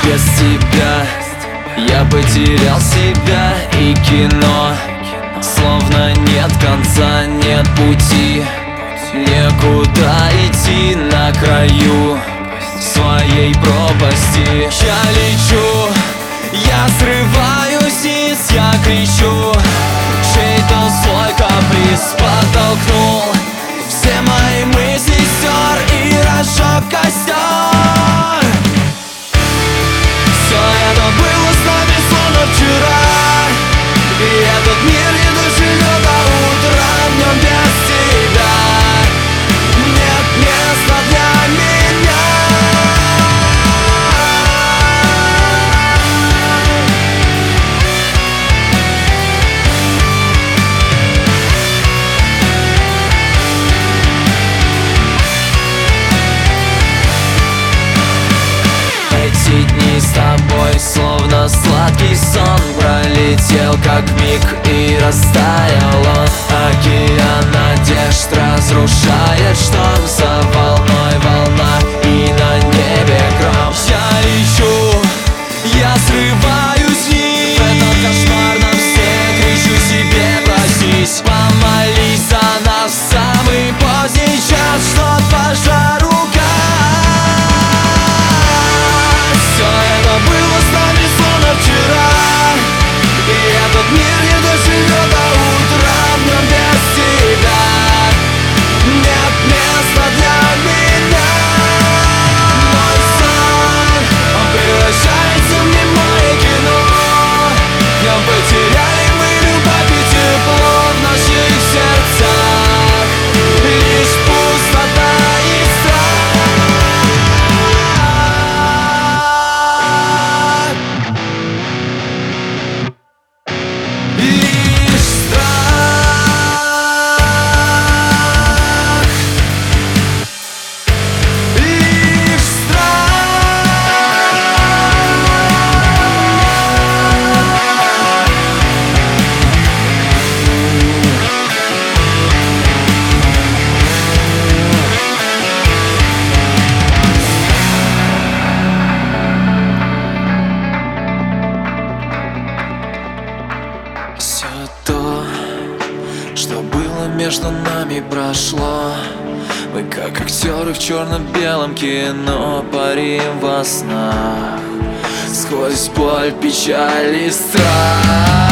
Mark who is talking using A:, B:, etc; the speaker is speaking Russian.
A: без тебя я потерял себя, и кино словно нет конца, нет пути, некуда идти на краю своей пропасти. Я лечу, я срываюсь вниз, я кричу, чей-то злой каприз подтолкнул все мои мысли, стер и разжег костер. Все это было с нами словно вчера, и этот мир не доживет до утра. В нем без тебя нет места для меня. Эти дни с тобой словно сладкий сон, пролетел как миг и растаял он. Океан надежд разрушает шторм, за волной волна и на небе гром. Я лечу, я срываюсь вниз, в этом кошмарном сне кричу себе проснись. Помолись за нас в самый поздний час, чтоб пожару вчера, и этот мир не доживет до утра. В нем без тебя нет места для меня. Мой сон, он превращается в немое кино. В нем потеряли мы любовь и тепло в наших сердцах, лишь пустота и страх. Все то, что было между нами, прошло. Мы как актеры в черно-белом кино парим во снах, сквозь боль, печаль и страх.